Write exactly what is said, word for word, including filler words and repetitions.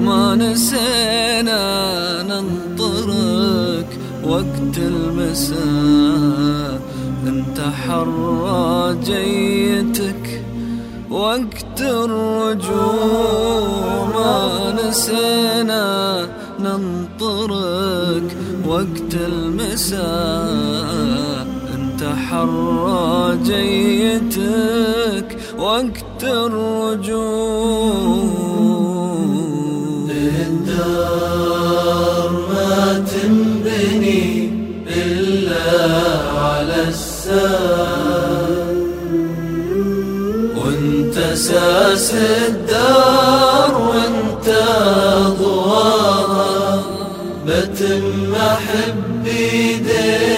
ما نسينا ننطرك وقت المساء، انت حرى جيتك وقت الرجوع. ما نسينا ننطرك وقت المساء، انت حرى جيتك وقت الرجوع. الدار ما تنبني إلا على السار، وانت ساس الدار وانت ضواها، بتم أحب بيديك